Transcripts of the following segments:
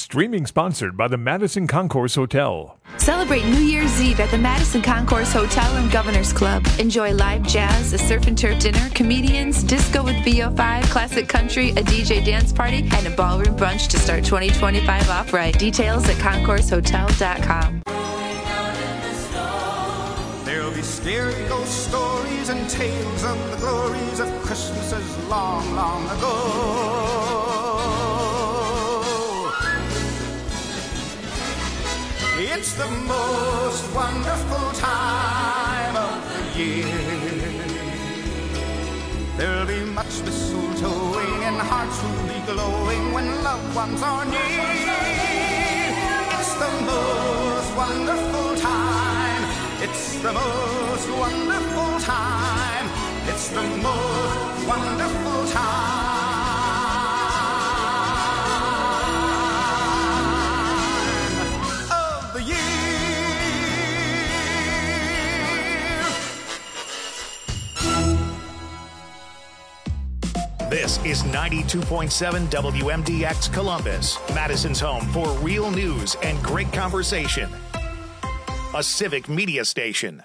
Streaming sponsored by the Madison Concourse Hotel. Celebrate New Year's Eve at the Madison Concourse Hotel and Governor's Club. Enjoy live jazz, a surf and turf dinner, comedians, disco with VO5, classic country, a DJ dance party, and a ballroom brunch to start 2025 off right. Details at concoursehotel.com. There'll be scary ghost stories and tales of the glories of Christmases long, long ago. It's the most wonderful time of the year. There'll be much mistletoeing and hearts will be glowing when loved ones are near. It's the most wonderful time. It's the most wonderful time. It's the most wonderful time of the year. This is 92.7 WMDX Columbus, Madison's home for real news and great conversation. A civic media station.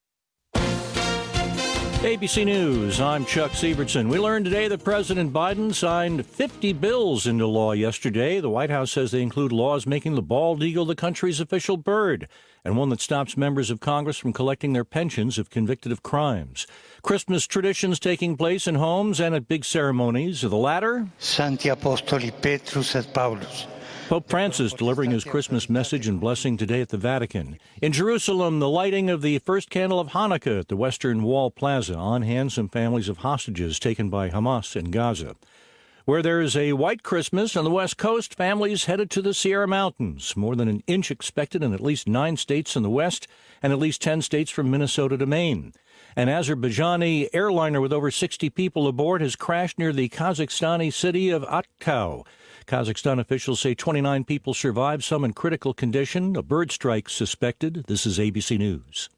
ABC News, I'm Chuck Sievertson. We learned today that President Biden signed 50 bills into law yesterday. The White House says they include laws making the bald eagle the country's official bird, and one that stops members of Congress from collecting their pensions if convicted of crimes. Christmas traditions taking place in homes and at big ceremonies. The latter, Sancti Apostoli Petrus et Paulus. Pope Francis delivering his Christmas message and blessing today at the Vatican. In Jerusalem, the lighting of the first candle of Hanukkah at the Western Wall Plaza. On hand, some families of hostages taken by Hamas in Gaza. Where there's a white Christmas on the West Coast, families headed to the Sierra Mountains. More than an inch expected in at least 9 states in the West and at least 10 states from Minnesota to Maine. An Azerbaijani airliner with over 60 people aboard has crashed near the Kazakhstani city of Atkau. Kazakhstan officials say 29 people survived, some in critical condition. A bird strike suspected. This is ABC News.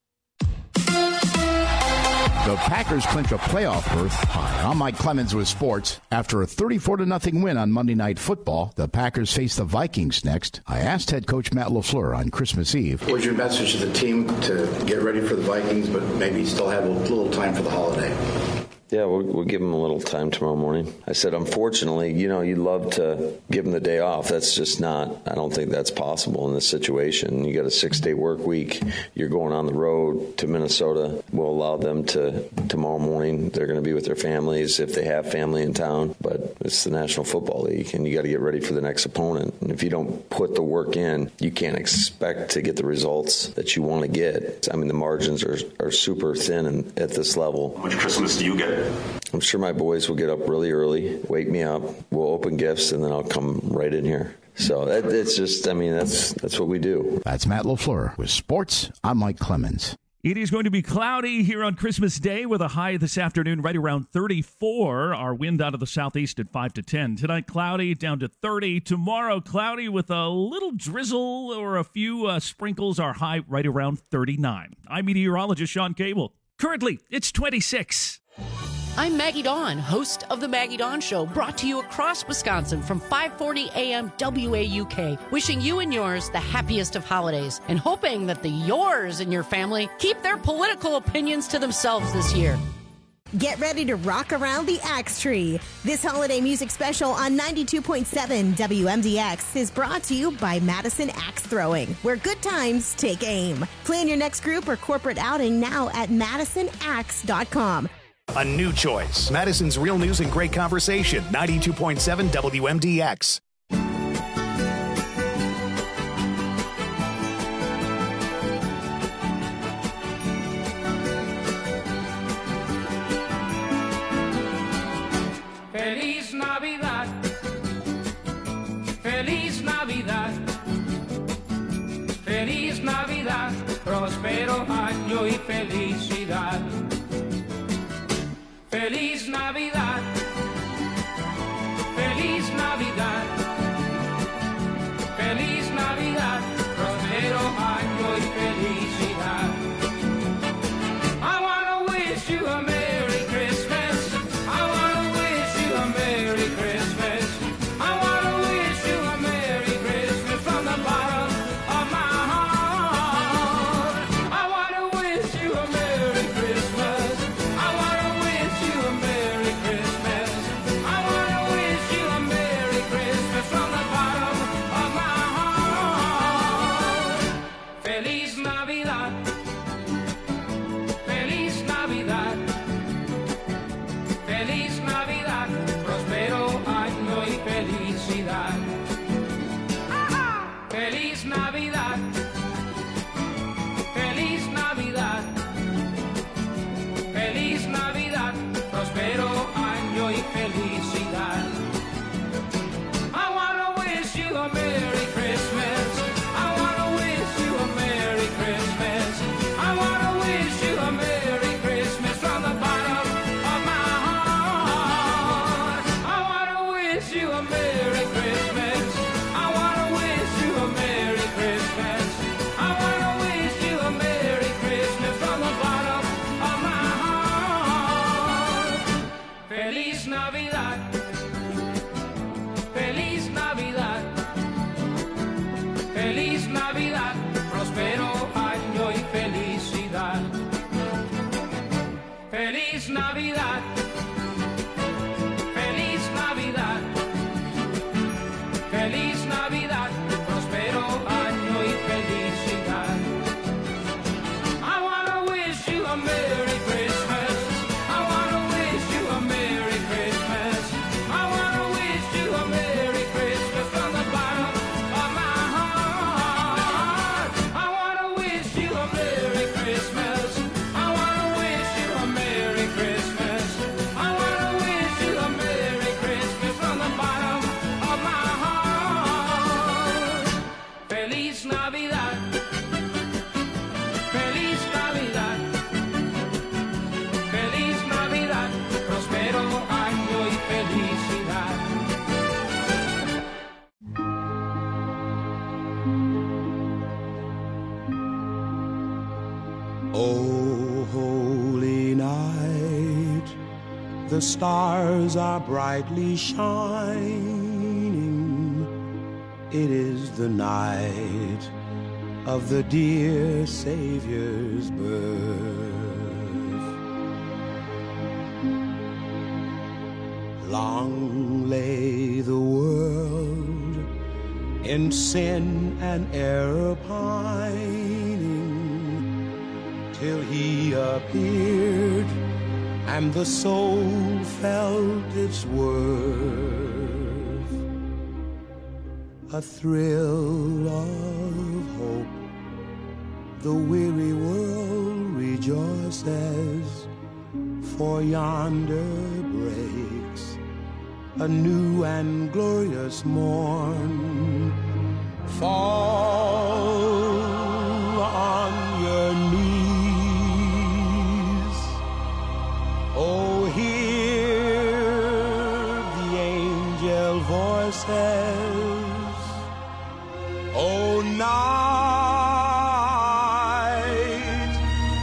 The Packers clinch a playoff berth. Hi, I'm Mike Clemens with sports. After a 34-0 win on Monday Night Football, the Packers face the Vikings next. I asked head coach Matt LaFleur on Christmas Eve. What's your message to the team to get ready for the Vikings, but maybe still have a little time for the holiday? Yeah, we'll give them a little time tomorrow morning. I said, unfortunately, you'd love to give them the day off. That's just not, I don't think that's possible in this situation. You got a 6-day work week. You're going on the road to Minnesota. We'll allow them to, tomorrow morning, they're going to be with their families if they have family in town. But it's the National Football League, and you got to get ready for the next opponent. And if you don't put the work in, you can't expect to get the results that you want to get. I mean, the margins are super thin at this level. How much Christmas do you get? I'm sure my boys will get up really early, wake me up, we'll open gifts, and then I'll come right in here. So it's just, that's what we do. That's Matt LaFleur with sports. I'm Mike Clemens. It is going to be cloudy here on Christmas Day with a high this afternoon right around 34. Our wind out of the southeast at 5 to 10. Tonight, cloudy down to 30. Tomorrow, cloudy with a little drizzle or a few sprinkles. Our high right around 39. I'm meteorologist Sean Cable. Currently, it's 26. I'm Maggie Dawn, host of The Maggie Dawn Show, brought to you across Wisconsin from 540 AM WAUK, wishing you and yours the happiest of holidays and hoping that the yours and your family keep their political opinions to themselves this year. Get ready to rock around the Axe Tree. This holiday music special on 92.7 WMDX is brought to you by Madison Axe Throwing, where good times take aim. Plan your next group or corporate outing now at MadisonAxe.com. A new choice. Madison's real news and great conversation. 92.7 WMDX. Feliz Navidad. Feliz Navidad. Feliz Navidad. Próspero año y felicidad. Feliz Navidad, feliz Navidad, feliz Navidad, próspero año y felicidad. I wanna wish you a Merry Christmas. I wanna wish you a Merry Christmas. I wanna wish you a Merry Feliz Navidad. Feliz Navidad. Feliz Navidad. Prospero año y felicidad. I wanna wish you a Merry Christmas. I wanna wish you a Merry Christmas. I wanna wish you a Merry Christmas from the bottom of my heart. I wanna wish you a Merry Christmas. I wanna wish you a Merry Christmas. I wanna wish you a Merry Christmas from the bottom of my heart. Feliz Navidad. Feliz Navidad. Feliz Navidad. Prospero año y felicidad. Feliz Navidad. Feliz Navidad. Feliz Navidad. Prospero año y felicidad. I wanna wish you a Merry Christmas. I wanna wish you a Merry Christmas. I wanna wish you a Merry Christmas from the bottom of my heart. I wanna wish you a Merry Christmas. I wanna wish you a Merry Christmas. I wanna wish you a Merry Christmas from the bottom of my heart. Feliz Navidad. Feliz Navidad. Feliz Navidad. Prospero año y felicidad. Oh, holy night, the stars are brightly shining. It is the night of the dear Savior's birth. Long lay the world in sin and error pining, till he appeared and the soul felt its worth. A thrill of hope, the weary world rejoices, for yonder breaks a new and glorious morn. Fall on your knees, oh, hear the angel voices, oh, night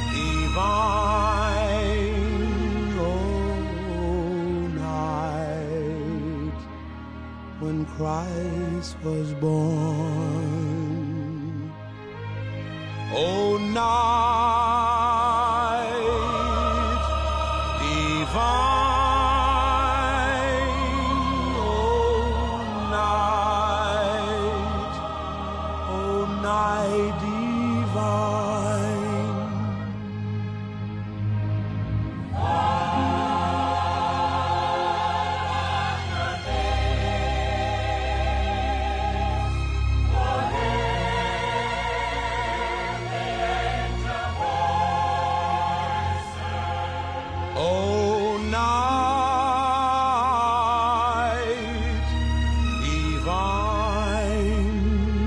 divine, oh, night when Christ was born, oh, night divine, oh, night divine. Oh, night divine,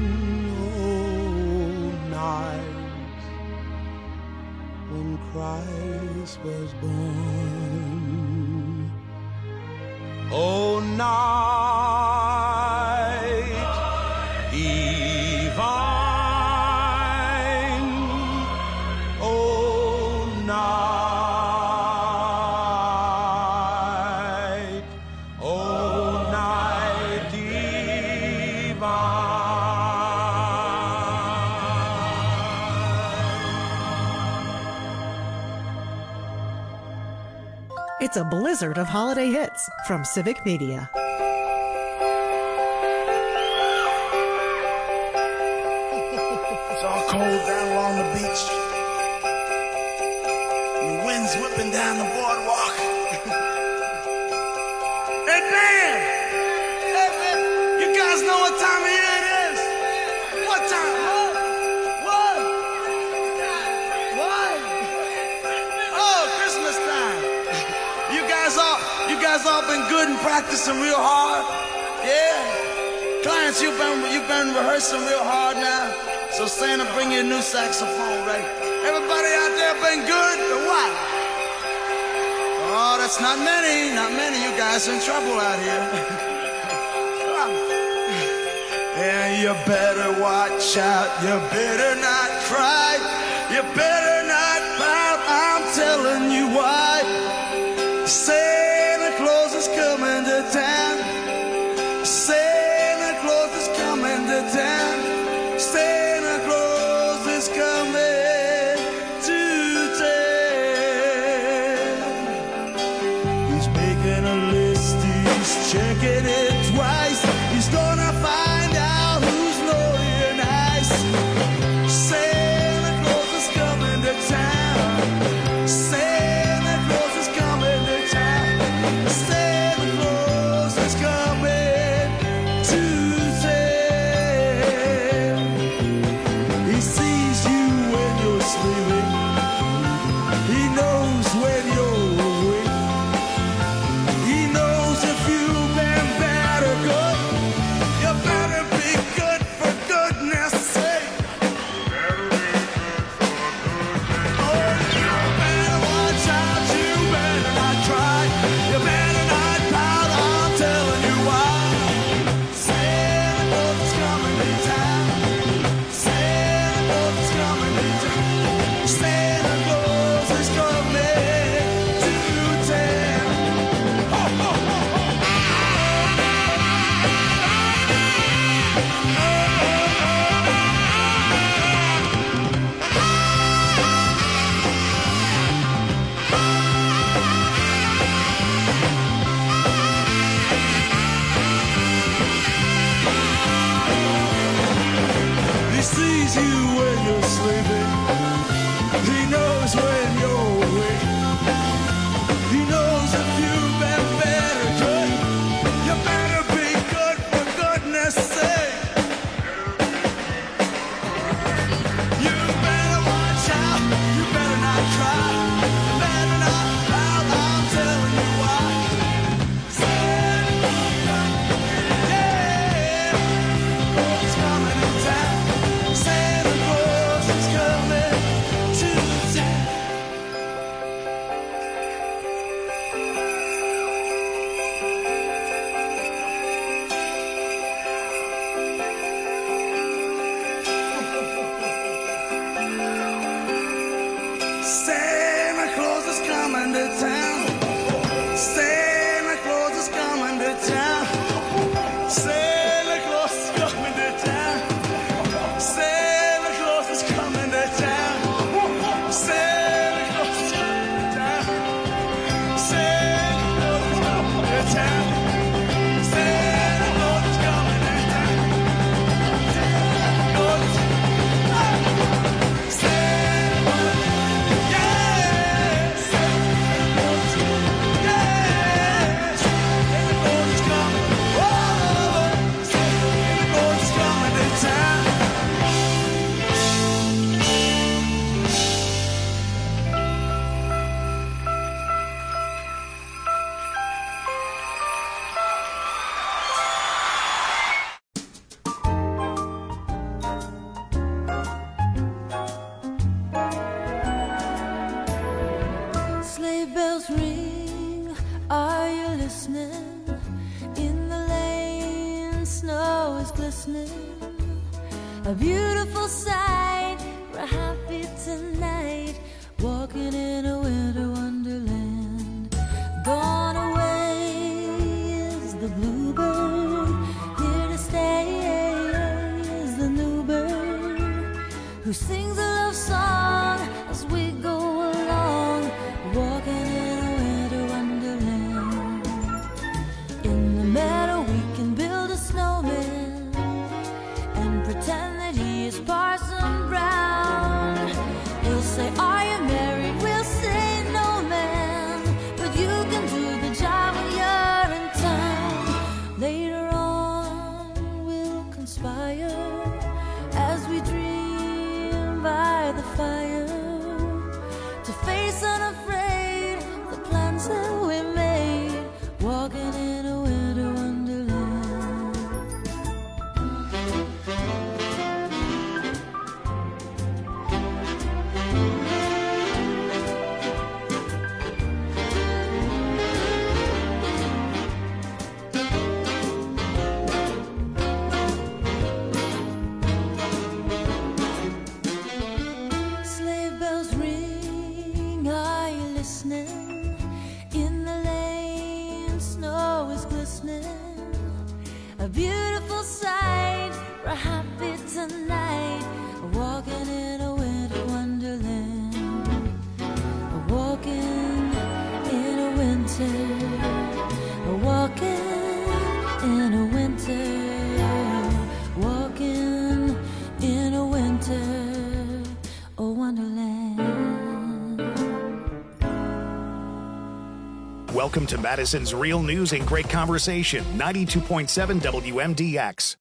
oh, night when Christ was born, oh, night divine, oh, night, oh, night divine. It's a blizzard of holiday hits from Civic Media. It's all cold down along the beach. The wind's whipping down the boardwalk. Hey, Dan! Hey, man! You guys know what time of year it is? What time? practicing real hard? Yeah. Clients, you've been rehearsing real hard now. So Santa, bring you a new saxophone, right? Everybody out there been good or what? Oh, that's not many. You guys are in trouble out here. And you better watch out. You better not cry. You better not pout. I'm telling you why. Santa Claus is coming to town. Santa Claus is coming to town. Santa Claus is coming to town. He's making a list, he's checking it twice. He's gonna find out who's naughty and nice. Santa Claus is coming to town. Santa Claus is coming to town. Santa Claus is coming to town. He sees you when you're sleeping. He knows when you're awake. He knows if you've been bad or good. You better be good for goodness sake. Oh, you better watch out. You better not cry. You better not pout. I'm telling you why. Santa Claus is coming to town. Santa Claus is coming to town. Santa Claus is coming to town. Ho, ho, ho, ho. He sees you when you're sleeping. He knows when you're awake. He knows if you've been bad or good. You better be good for goodness sake. You better watch out. You better not cry. You better not pout. I'm telling you why. Santa Claus is coming to town. Santa Claus is coming to town. Santa Claus is coming to town. Santa Claus is coming to town. Santa Claus is coming to town. Santa Claus is coming to town. Santa Claus is coming to town. Santa Claus is coming to town. Santa Claus is coming to town. Santa Claus is Sleigh bells ring, are you listening? In the lane, snow is glistening. A beautiful sight, we're happy tonight, walking in a winter wonderland. Gone away is the bluebird, here to stay is the new bird, who sings a love song as we go along, walking in a winter wonderland. In the meadow we can build a snowman and pretend that he is Parson Brown. He'll say, are you married? We'll say, no man, but you can do the job when you're in town. Later on we'll conspire as we dream by the fire, to face unafraid the plans that we made, walking in a Welcome to Madison's Real News and Great Conversation, 92.7 WMDX.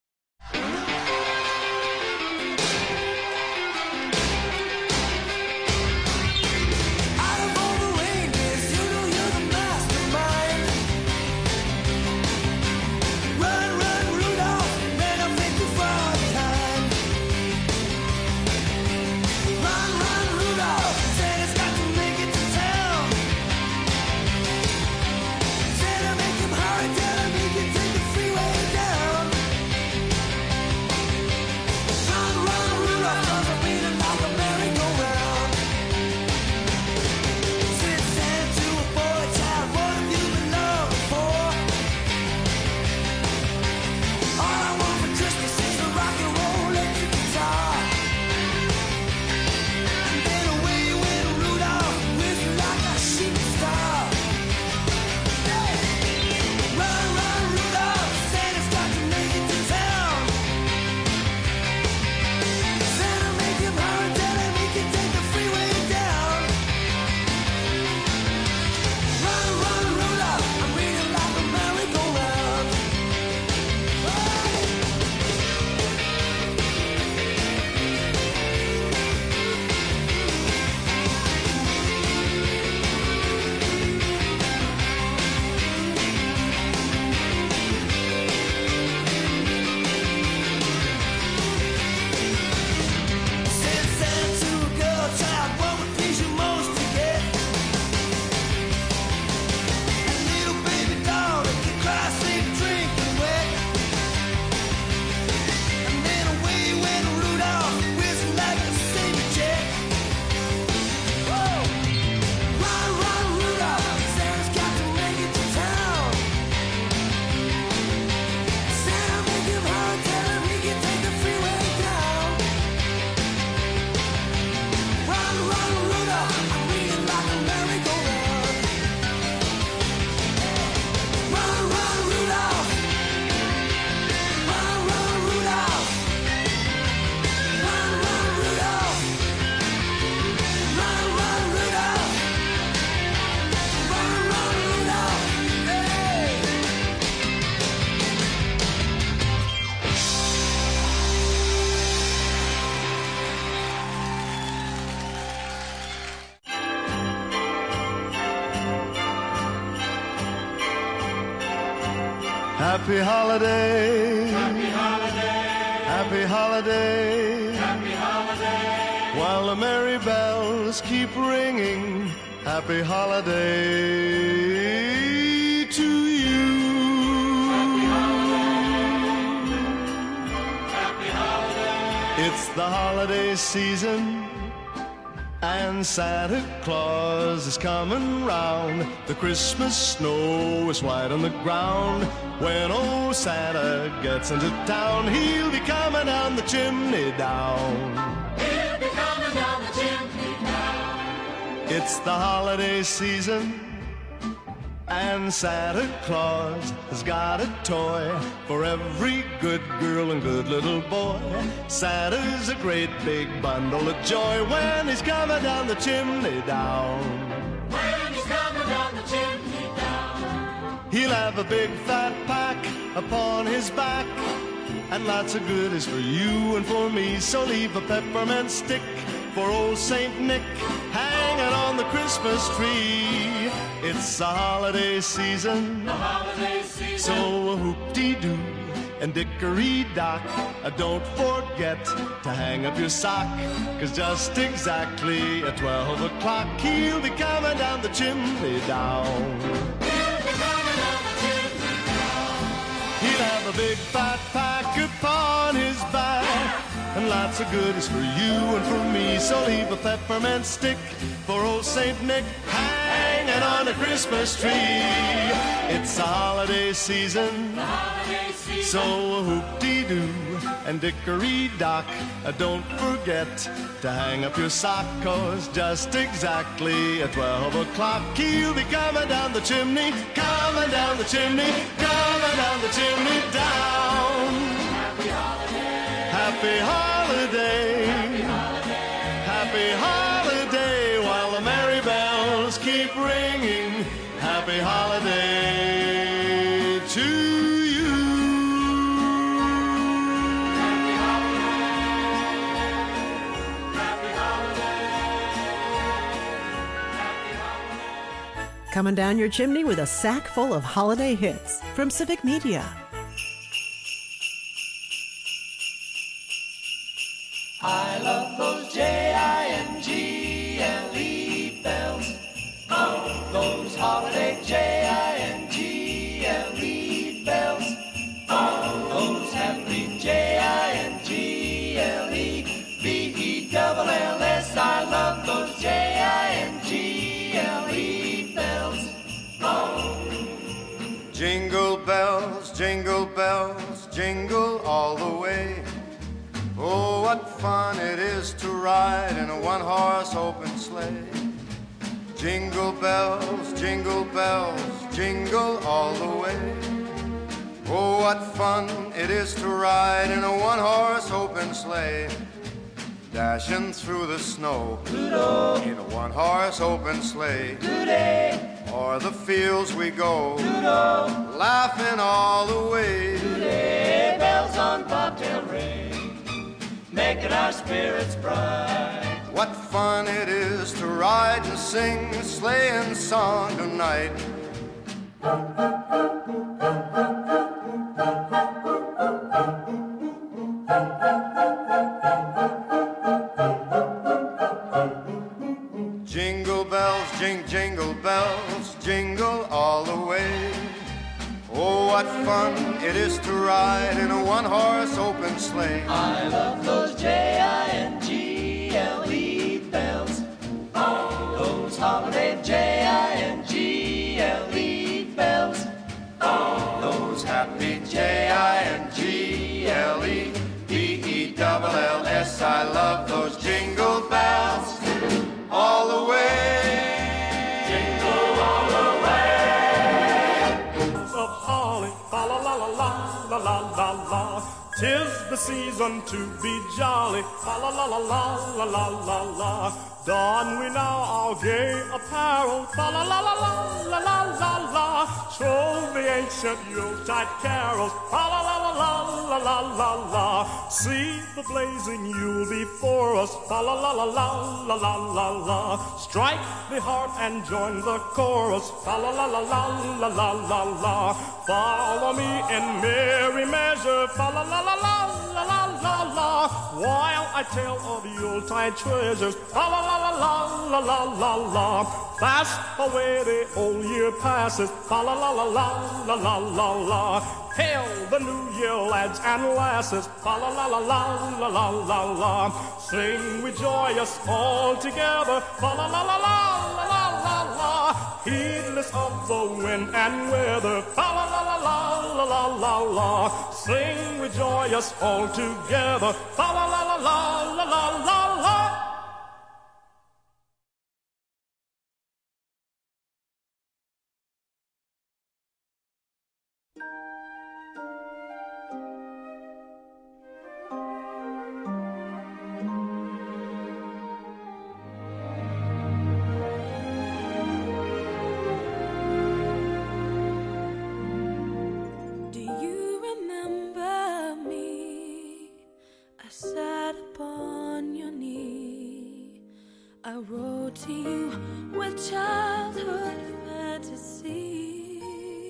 Happy holiday. Happy holiday. Happy holiday. Happy holiday. While the merry bells keep ringing, happy holiday to you. Happy holiday. Happy holiday. It's the holiday season, and Santa Claus is coming round. The Christmas snow is white on the ground. When old Santa gets into town, he'll be coming down the chimney down. He'll be coming down the chimney down. It's the holiday season, and Santa Claus has got a toy for every good girl and good little boy. Santa's a great big bundle of joy when he's coming down the chimney down. When he's coming down the chimney down. He'll have a big fat pack upon his back, and lots of goodies for you and for me. So leave a peppermint stick for old Saint Nick hanging on the Christmas tree. It's the holiday season, so whoop-dee-doo and dickory-dock, don't forget to hang up your sock, 'cause just exactly at 12 o'clock he'll be coming down the chimney down. He'll be coming down the chimney down. He'll have a big fat pack upon his back, and lots of goodies for you and for me. So leave a peppermint stick for old Saint Nick hanging on a Christmas tree. It's the holiday season, so whoop-dee-doo and dickory-dock, don't forget to hang up your sock, 'cause just exactly at 12 o'clock he'll be coming down the chimney, coming down the chimney, coming down the chimney down. Happy holiday. Happy holiday. Happy holiday. Happy holiday while the merry bells keep ringing. Happy holiday. coming down your chimney with a sack full of holiday hits from Civic Media. I love those Jingle bells. Oh, those holiday Jingle bells. Oh, those happy Jingle-bells. I love those Jingle bells. Oh. Jingle bells, jingle bells, jingle all the way. Oh, what fun it is to ride in a one-horse open sleigh. Jingle bells, jingle all the way. Oh, what fun it is to ride in a one-horse open sleigh. Dashing through the snow Doodle. In a one-horse open sleigh. Doody. O'er the fields we go Doodle. Laughing all the way. Doody. Bells on bobtail ring, making our spirits bright. What fun it is to ride and sing a sleighing song tonight. Jingle bells, jingle bells, jingle all the way. Oh, what fun it is to ride in a one-horse open sleigh. I love those Jingle bells. Oh, those holiday Jingle bells. Oh, those happy Jingle-bells. I love those jingle bells all the way. Jingle all the way. Of holly, fa la la la la la la la la. 'Tis the season to be jolly, fa la la la la la la la la. Don we now our gay apparel, fa la la la la la la la la. Troll the ancient Yuletide carols, fa la la la la la la la la. See the blazing Yule before us, fa la la la la la la la la. Strike the heart and join the chorus, fa la la la la la la la la. Follow me in merry measure, fa la la la la la la la la. While I tell of Yuletide treasures, fa la la la la la la la la. Fast away the old year passes, fa la la la la la la la la. Hail the new year, lads and lasses, fa la la la la la la la la. Sing we joyous all together, fa la la la la la la la la. Heedless of the wind and weather, fa la la la la la la la la. Sing we joyous all together, fa la la la la la la la la. I wrote to you with childhood fantasies.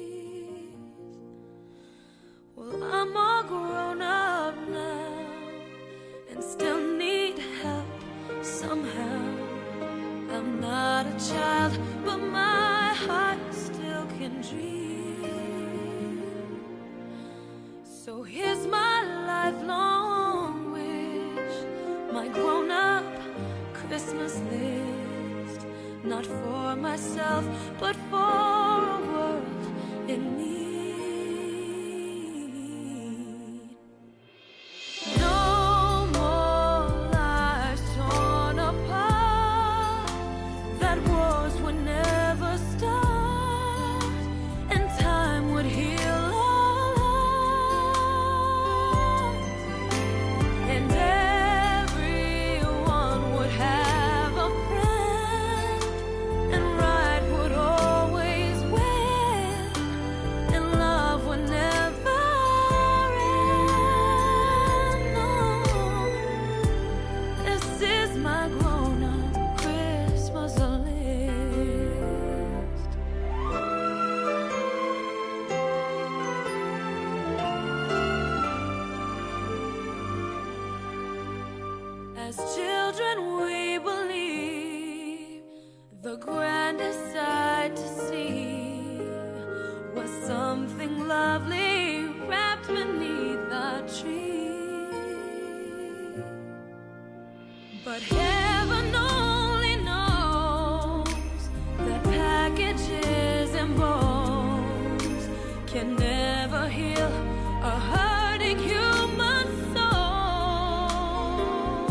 Well, I'm all grown up now and still need help somehow. I'm not a child, but my heart still can dream. So here's my lifelong wish, my grown-up Christmas list, not for myself, but for a world in need. No more lives torn apart, that wars would never start, and time would heal all hearts, and everyone would have a friend, and right would always children, we believe the grandest sight to see was something lovely wrapped beneath a tree. But heaven only knows that packages and bones can never heal a hurting human soul.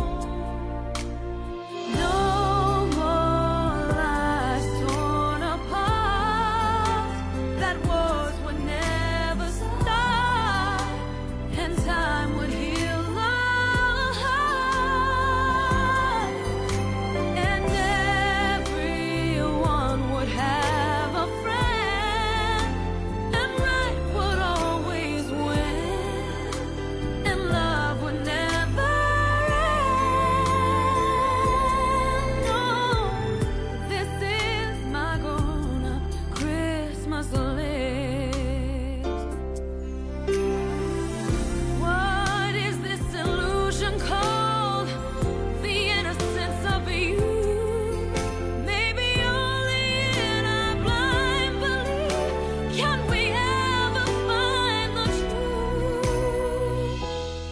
No more lives torn apart. That wars would never start, and time would heal all hearts, and everyone would have a friend, and right would always win, and love would never end. No, this is my grown-up Christmas list. What is this illusion called? The innocence of you. Maybe only in our blind belief can we ever find the truth.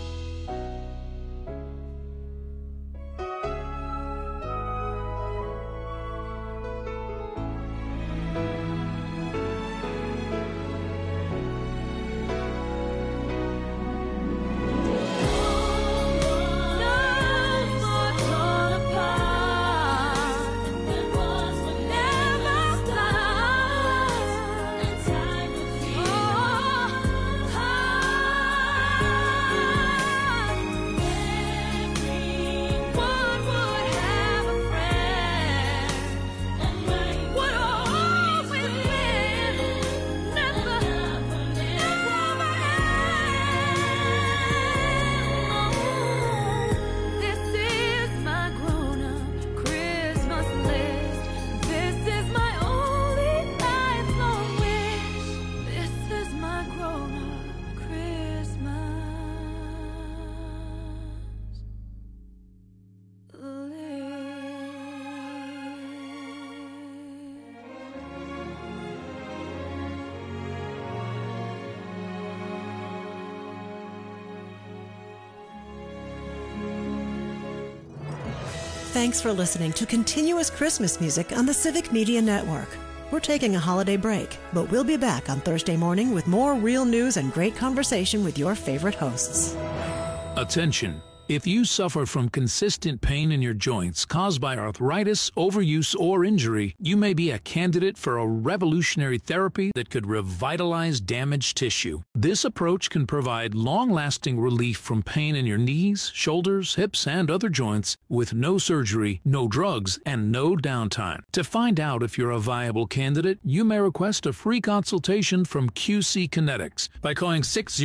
This is my grown-up Christmas list. This is my only lifelong wish. This is my grown-up Christmas Thanks for listening to Continuous Christmas Music on the Civic Media Network. We're taking a holiday break, but we'll be back on Thursday morning with more real news and great conversation with your favorite hosts. Attention. If you suffer from consistent pain in your joints caused by arthritis, overuse, or injury, you may be a candidate for a revolutionary therapy that could revitalize damaged tissue. This approach can provide long-lasting relief from pain in your knees, shoulders, hips, and other joints with no surgery, no drugs, and no downtime. To find out if you're a viable candidate, you may request a free consultation from QC Kinetics by calling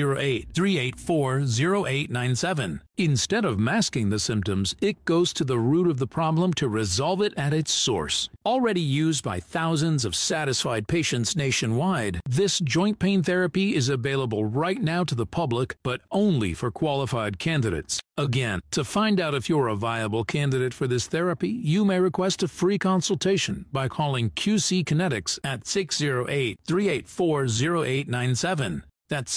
608-384-0897. Instead of masking the symptoms, it goes to the root of the problem to resolve it at its source. Already used by thousands of satisfied patients nationwide, this joint pain therapy is available right now to the public, but only for qualified candidates. Again, to find out if you're a viable candidate for this therapy, you may request a free consultation by calling QC Kinetics at 608-384-0897. That's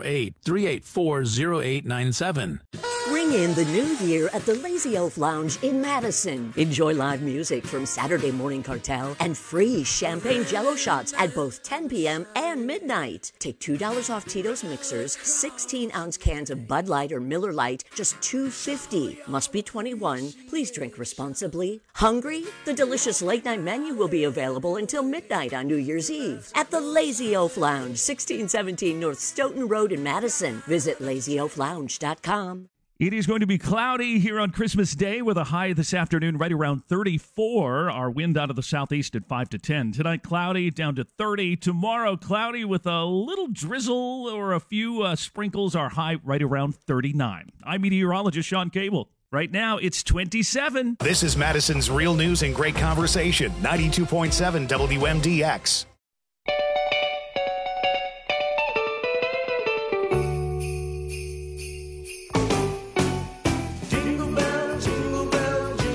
608-384-0897. Ring in the new year at the Lazy Elf Lounge in Madison. Enjoy live music from Saturday Morning Cartel and free champagne jello shots at both 10 p.m. and midnight. Take $2 off Tito's mixers, 16-ounce cans of Bud Light or Miller Lite, just $2.50. Must be 21. Please drink responsibly. Hungry? The delicious late-night menu will be available until midnight on New Year's Eve at the Lazy Elf Lounge, 1617 North Stoughton Road in Madison. Visit LazyElfLounge.com. It is going to be cloudy here on Christmas Day with a high this afternoon right around 34. Our wind out of the southeast at 5 to 10. Tonight, cloudy down to 30. Tomorrow, cloudy with a little drizzle or a few sprinkles. Our high right around 39. I'm meteorologist Sean Cable. Right now, it's 27. This is Madison's Real News and Great Conversation, 92.7 WMDX. Jingle bell,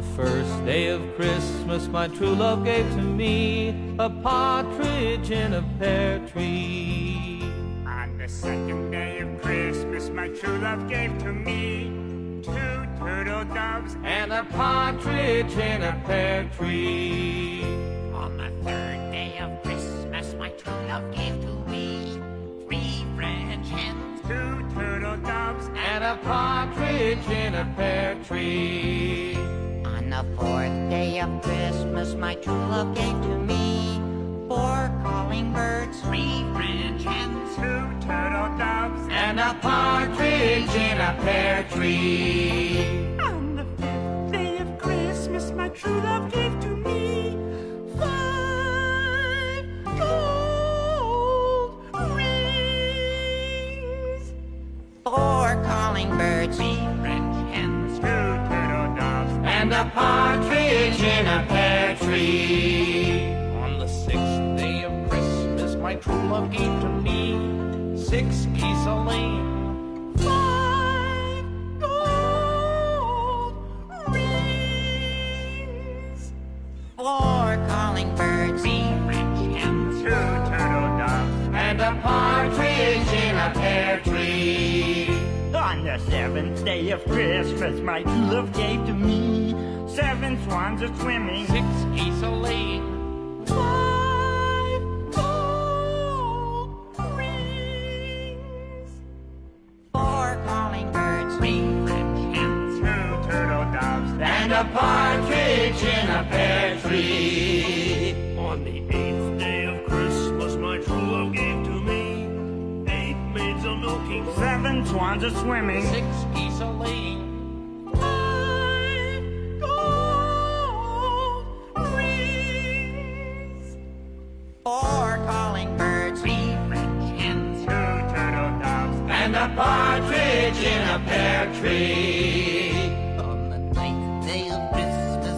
first day of Christmas, my true love gave to me a partridge in a pear tree. On the second day of Christmas, my true love gave to me 2 turtle doves and a partridge in a pear tree. On the third day of Christmas, my true love gave to me 3 French hens, 2 turtle doves and a partridge in a pear tree. On the fourth day of Christmas, my true love gave to me 4 calling birds, 3 French hens, 2 turtle doves and a partridge in a pear tree. On the fifth day of Christmas, my true love gave to me 5 gold rings, 4 calling birds, 3 French hens, 2 turtle doves and a partridge in a pear tree. On the 6th day of Christmas, my true love gave to me 6 geese a-laying, 5 gold rings, 4 calling birds, 3 French hens, 2 turtle doves and a partridge in a pear tree. On the 7th day of Christmas, my true love gave to me 7 swans a-swimming, 6 geese a-laying, 5 gold rings, 4 calling birds, 3 French hens, 2 turtle doves and a partridge in a pear tree. On the 8th day of Christmas, my true love gave to me 8 maids a-milking, 7 swans a-swimming, 6 geese a-laying, 5 gold rings, 4 calling birds, 3 French hens, 2 turtle doves and a partridge in a pear tree. On the 9th day of Christmas,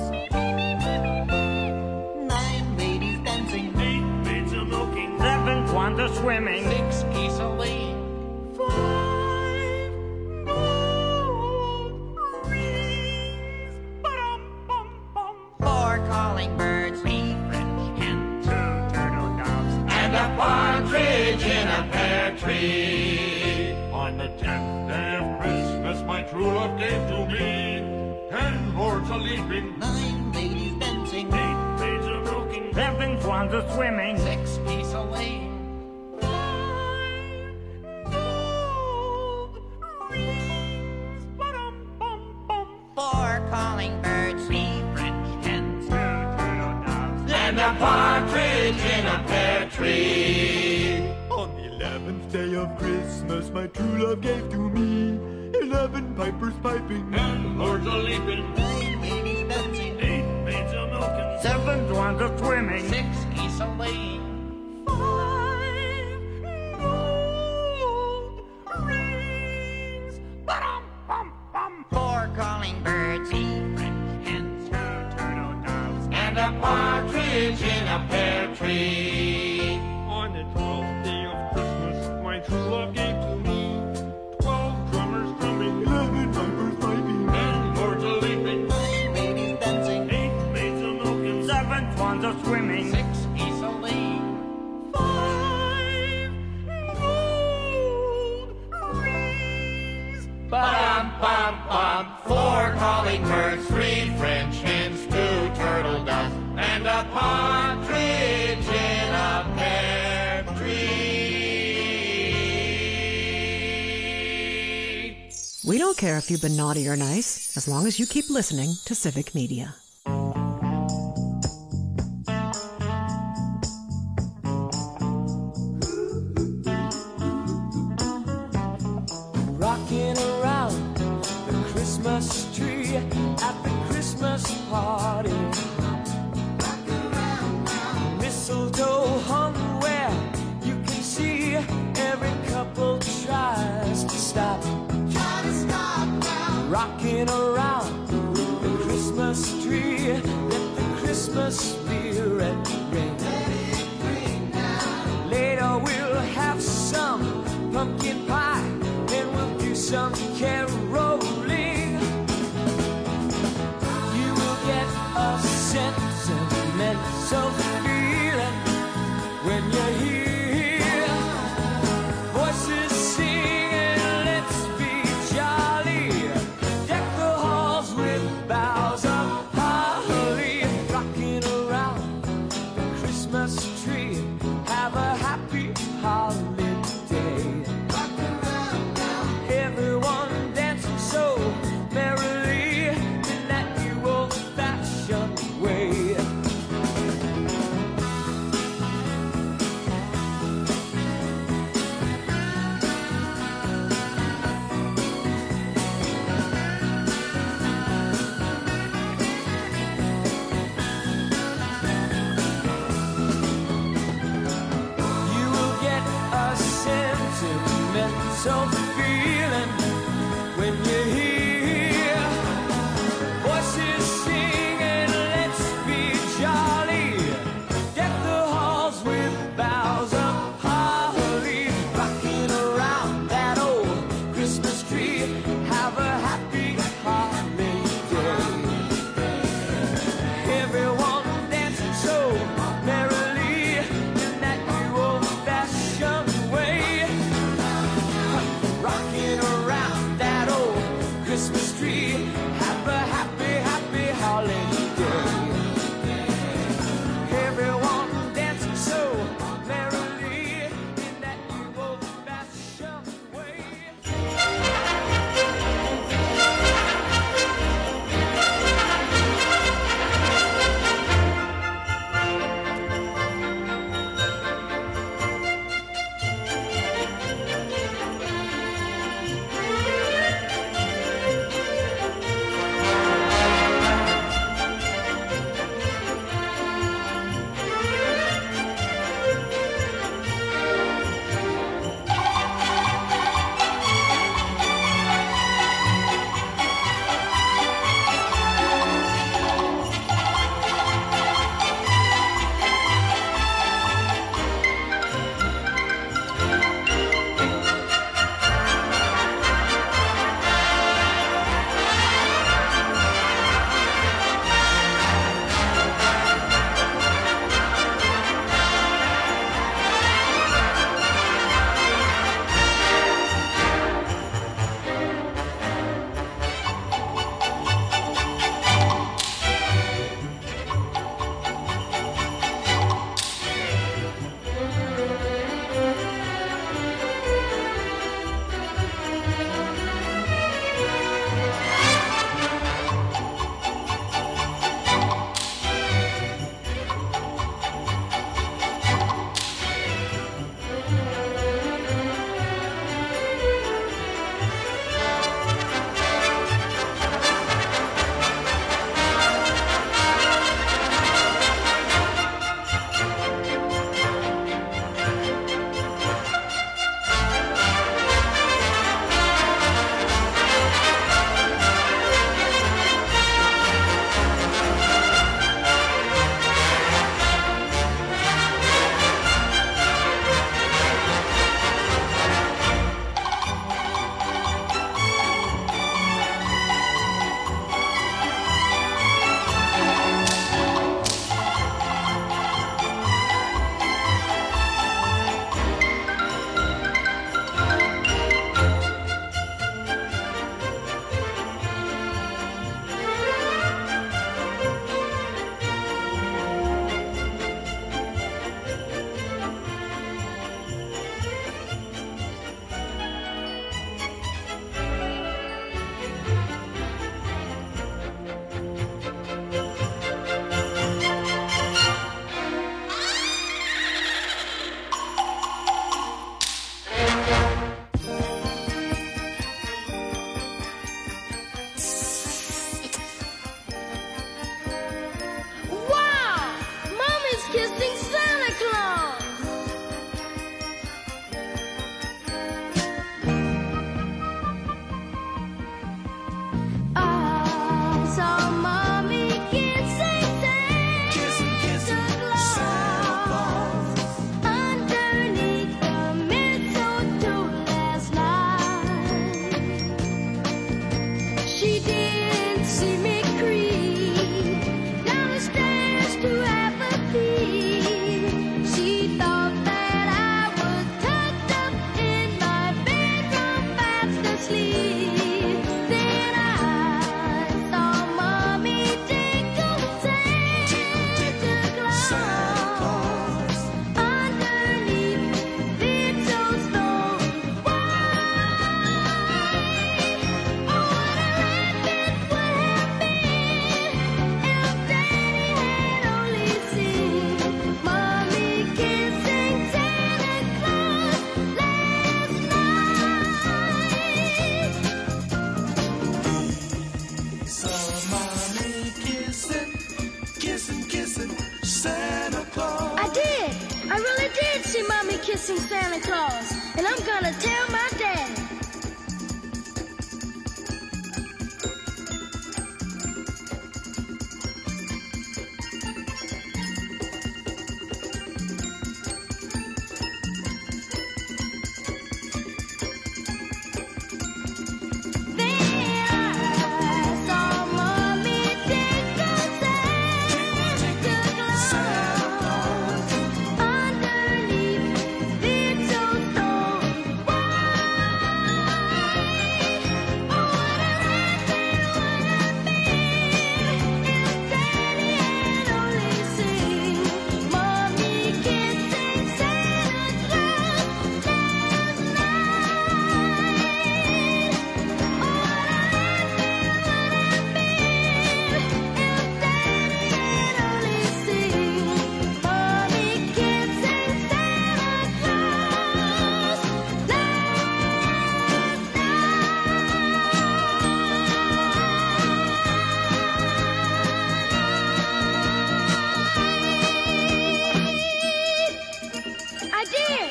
9 ladies dancing, 8 maids a-milking, 7 swans a-swimming, 6 geese a-laying, 5 gold rings, 4 calling birds, 3 French hens, 2 turtle doves and a partridge in a pear tree. On the 10th day of Christmas, my true love gave to me 10 lords a-leaping, 9 ladies dancing, 8 maids a-milking, 7 swans a-swimming, 6 geese a-laying, 5 gold rings, 4 calling birds, 3 French hens, 2 turtle doves and a partridge in a pear tree. On the 11th day of Christmas, my true love gave to me 11 pipers piping, 10 lords a-leaping, 9 ladies dancing, 8 maids a-milking, 7 swans a-swimming, 6 geese a-laying, 5 gold rings, 4 calling birds, 3 French hens, 2 turtle doves and a partridge in a pear tree. On the 12th day of Christmas, my true love gave to me 12 drummers drumming, 11 pipers piping, 10 lords a-leaping, 9 ladies dancing, 8 maids a-milking, 7 swans a-swimming, 6 geese a-laying, 5 gold rings, ba-dum-bum-bum, 4 calling birds, 3 French hens, 2 turtle doves and a partridge in a pear tree. We don't care if you've been naughty or nice, as long as you keep listening to Civic Media. Rocking around the Christmas tree at the Christmas party. Mistletoe hung where you can see every couple tries to stop. Rocking around the Christmas tree, let the Christmas spirit ring. Later we'll have some pumpkin pie, and we'll do some caroling. You will yourself a feeling when you hear voices singing, let's be jolly. Deck the halls with boughs of holly, rocking around that old Christmas tree. Have a happy holiday. Everyone dancing so merrily in that new old-fashioned way, rocking around that old Christmas tree. Have a happy, happy holiday. Everyone dancing so merrily in that new old-fashioned way. kissing Santa Claus, and I'm gonna tell my daddy.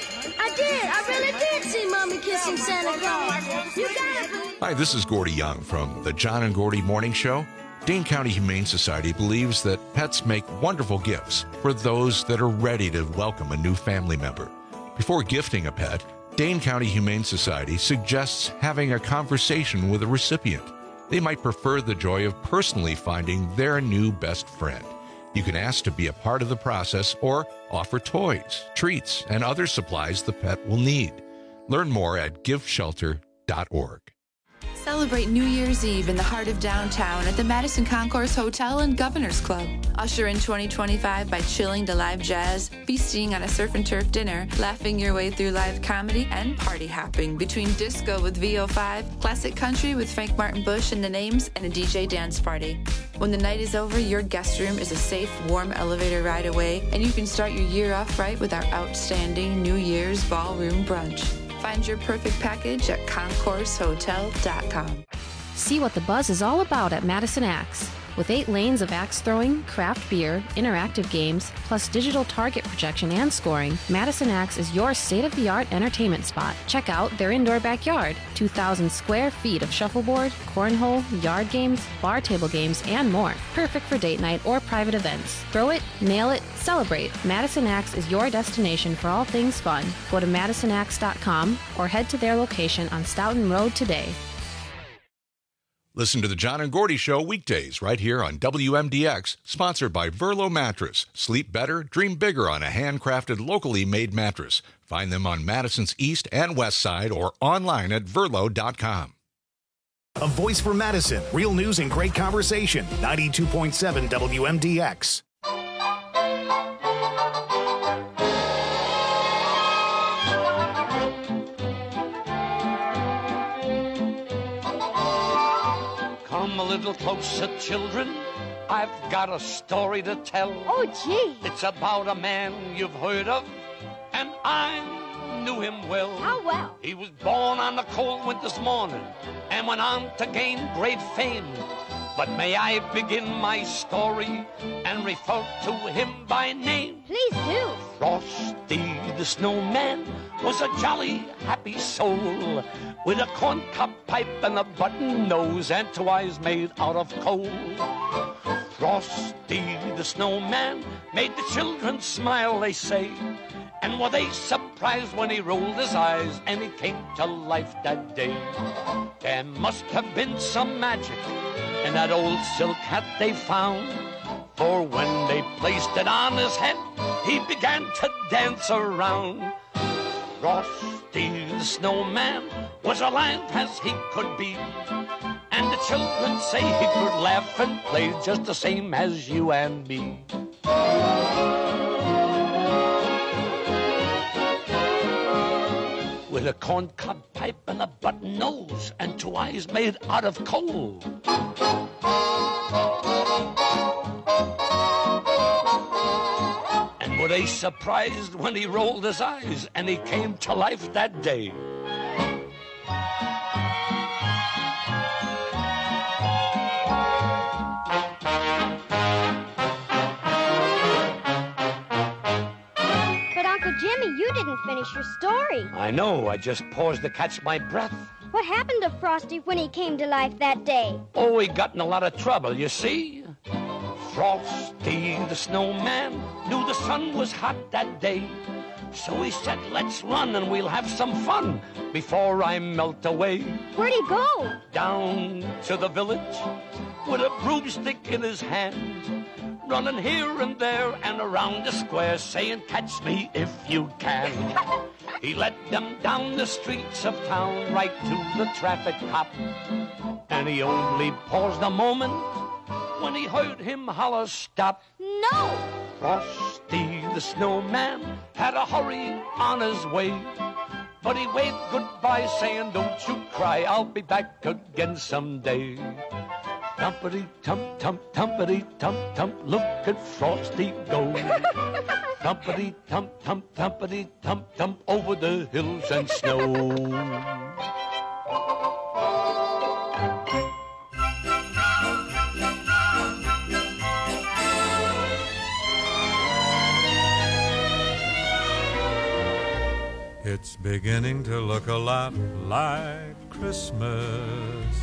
I really did see Mommy kissing Santa Claus. You gotta believe. Hi, this is Gordy Young from the John and Gordy Morning Show. Dane County Humane Society believes that pets make wonderful gifts for those that are ready to welcome a new family member. Before gifting a pet, Dane County Humane Society suggests having a conversation with a recipient. They might prefer the joy of personally finding their new best friend. You can ask to be a part of the process or offer toys, treats, and other supplies the pet will need. Learn more at giveshelter.org. Celebrate New Year's Eve in the heart of downtown at the Madison Concourse Hotel and Governors Club. Usher in 2025 by chilling to live jazz, feasting on a surf and turf dinner, laughing your way through live comedy, and party hopping between disco with VO5, classic country with Frank Martin Bush and the Names, and a DJ dance party. When the night is over, your guest room is a safe, warm elevator ride away, and you can start your year off right with our outstanding New Year's ballroom brunch. Find your perfect package at concoursehotel.com. See what the buzz is all about at Madison Axe. With 8 lanes of axe throwing, craft beer, interactive games, plus digital target projection and scoring, Madison Axe is your state-of-the-art entertainment spot. Check out their indoor backyard, 2,000 square feet of shuffleboard, cornhole, yard games, bar table games, and more. Perfect for date night or private events. Throw it, nail it, celebrate. Madison Axe is your destination for all things fun. Go to MadisonAxe.com or head to their location on Stoughton Road today. Listen to the John and Gordy Show weekdays right here on WMDX, sponsored by Verlo Mattress. Sleep better, dream bigger on a handcrafted, locally made mattress. Find them on Madison's East and West Side or online at Verlo.com. A voice for Madison. Real news and great conversation. 92.7 WMDX. Come a little closer, children. I've got a story to tell. Oh, gee. It's about a man you've heard of, and I knew him well. How well? He was born on a cold winter's morning and went on to gain great fame. But may I begin my story and refer to him by name? Please do. Frosty the Snowman was a jolly, happy soul with a corncob pipe and a button nose and 2 eyes made out of coal. Frosty the Snowman made the children smile, they say, and were they surprised when he rolled his eyes and he came to life that day. There must have been some magic in that old silk hat they found, for when they placed it on his head, he began to dance around. Frosty the Snowman was alive as he could be, and the children say he could laugh and play just the same as you and me. With a corncob pipe and a button nose and 2 eyes made out of coal. And were they surprised when he rolled his eyes and he came to life that day? Jimmy, you didn't finish your story. I know, I just paused to catch my breath. What happened to Frosty when he came to life that day? Oh, he got in a lot of trouble, you see. Frosty the Snowman knew the sun was hot that day. So he said, let's run and we'll have some fun before I melt away. Where'd he go? Down to the village with a broomstick in his hand, running here and there and around the square, saying, catch me if you can. He led them down the streets of town, right to the traffic cop. And he only paused a moment when he heard him holler, stop. No! Frosty the Snowman had a hurry on his way, but he waved goodbye, saying, don't you cry, I'll be back again someday. Thumpity-tump, thumpity-tump, tump, look at Frosty go. Thumpity-tump, thumpity-tump, tump, over the hills and snow. It's beginning to look a lot like Christmas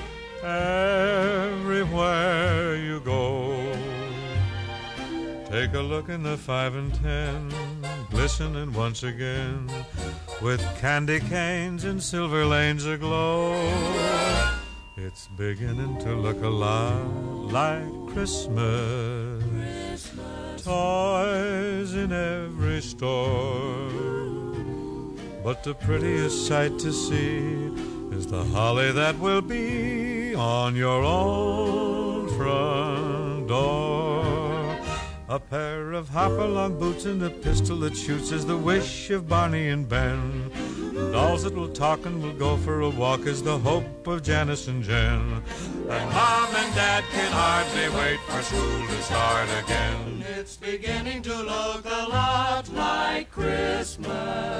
everywhere you go. Take a look in the 5 and 10, glistening once again, with candy canes and silver lanes aglow. It's beginning to look a lot like Christmas. Toys in every store, but the prettiest sight to see is the holly that will be on your own front door. A pair of hop-along boots and a pistol that shoots is the wish of Barney and Ben. Dolls that will talk and will go for a walk is the hope of Janice and Jen. And Mom and Dad can hardly wait for school to start again. It's beginning to look a lot like Christmas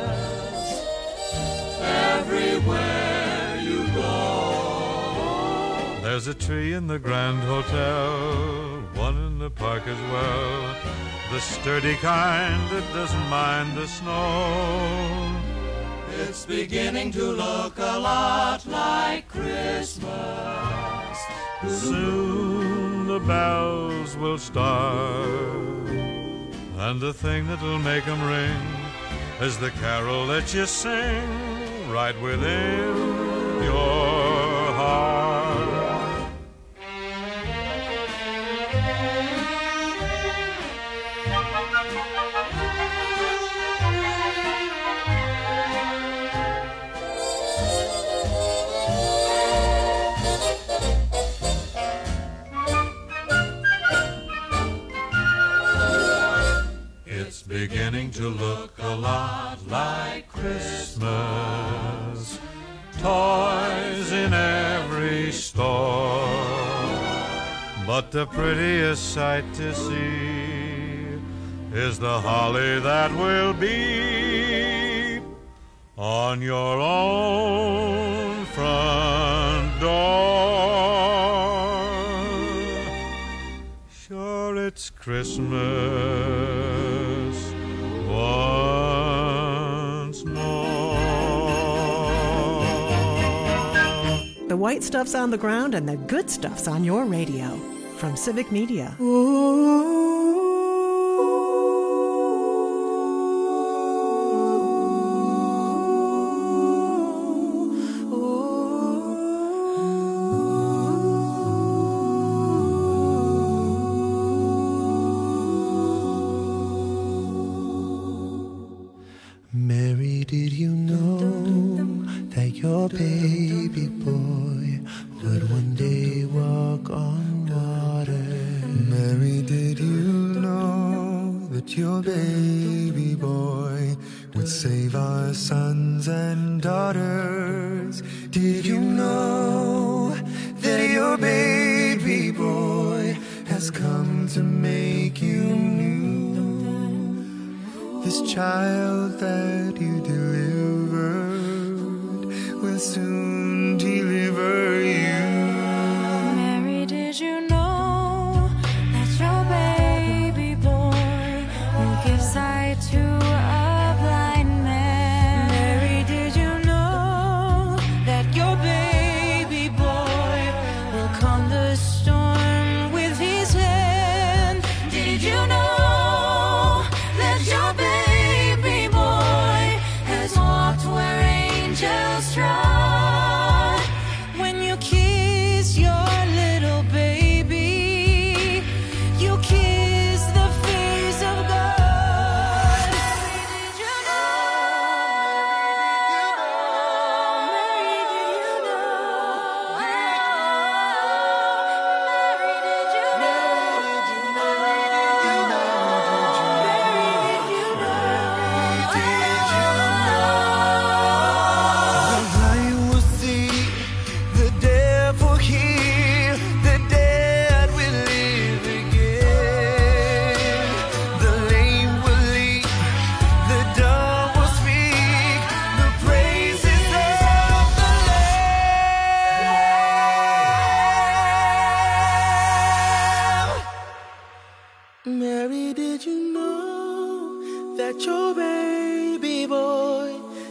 everywhere you go. There's a tree in the Grand Hotel, one in the park as well, the sturdy kind that doesn't mind the snow. It's beginning to look a lot like Christmas. Soon the bells will start, and the thing that'll make them ring is the carol that you sing right within your heart. It's beginning to look a lot like Christmas. Toys in every store, but the prettiest sight to see is the holly that will be on your own front door. Sure, it's Christmas once more. The white stuff's on the ground and the good stuff's on your radio. From Civic Media. Mary, did you know that your baby boy would one day walk on water? Mary, did you know that your baby boy would save our sons and daughters? Did you know that your baby boy has come to make you new? This child that you delivered will soon deliver you. Mary, did you know that your baby boy will give sight to a blind man? Mary, did you know that your baby boy will calm the storm with his hand? Did you know that your baby boy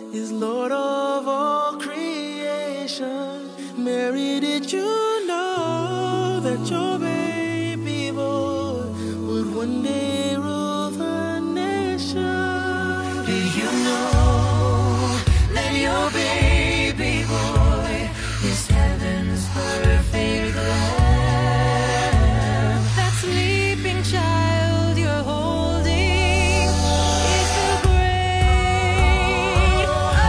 is Lord of all creation. Mary, did you know that your baby boy would one day rule the nation? Did you know that your baby boy is heaven's perfect lamb? That sleeping child you're holding is the great I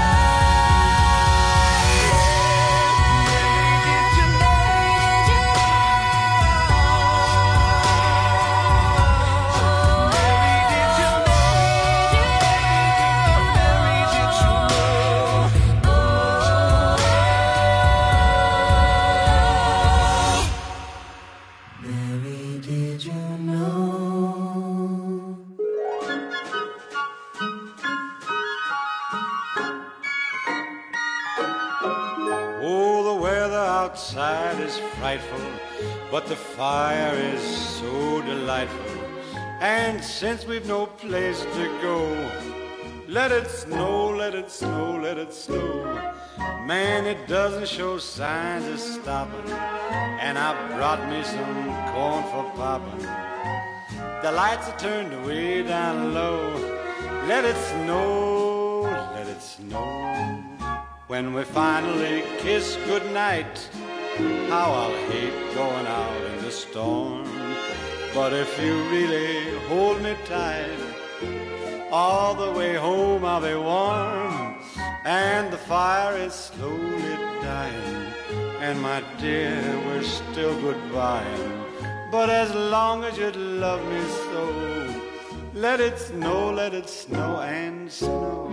Oh, the weather outside is frightful, but the fire is so delightful. And since we've no place to go, let it snow, let it snow, let it snow. Man, it doesn't show signs of stopping, and I brought me some corn for popping. The lights are turned way down low. Let it snow, let it snow. When we finally kiss goodnight, how I'll hate going out in the storm. But if you really hold me tight, all the way home I'll be warm. And the fire is slowly dying, and my dear, we're still goodbying. But as long as you love me so, let it snow and snow.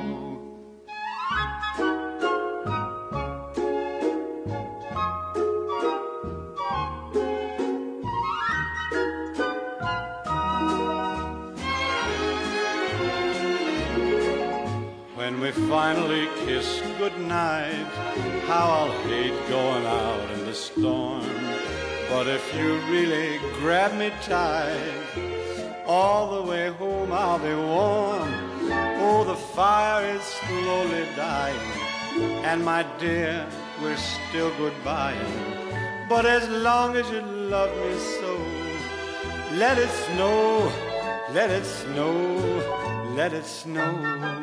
When we finally kiss goodnight, how I'll hate going out in the storm. But if you really grab me tight, all the way home I'll be warm. Oh, the fire is slowly dying, and my dear, we're still goodbying. But as long as you love me so, let it snow, let it snow, let it snow.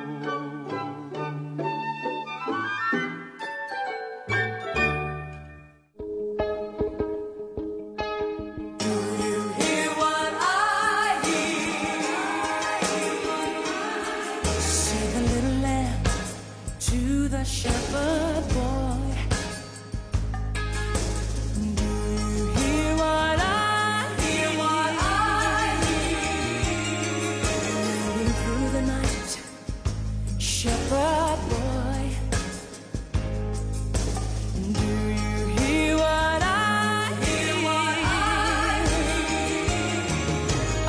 Shepherd boy, do you hear what I hear? What I hear, moving through the night, shepherd boy, do you hear what I hear? What I hear, a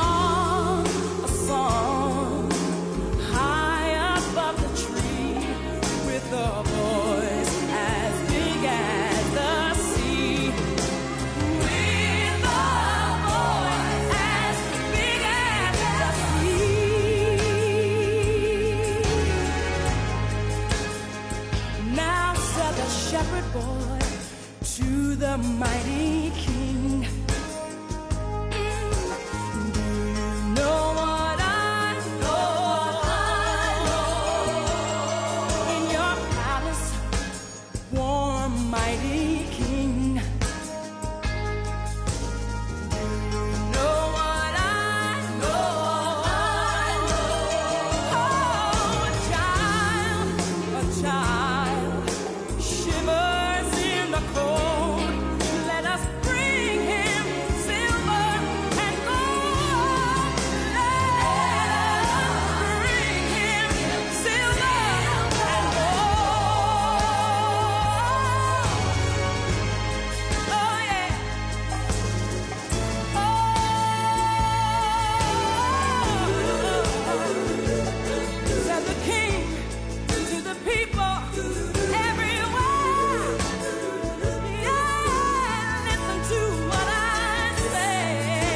song high above the tree. With a voice as big as the sea. With a voice as big as the sea. Now said the shepherd boy to the mighty king.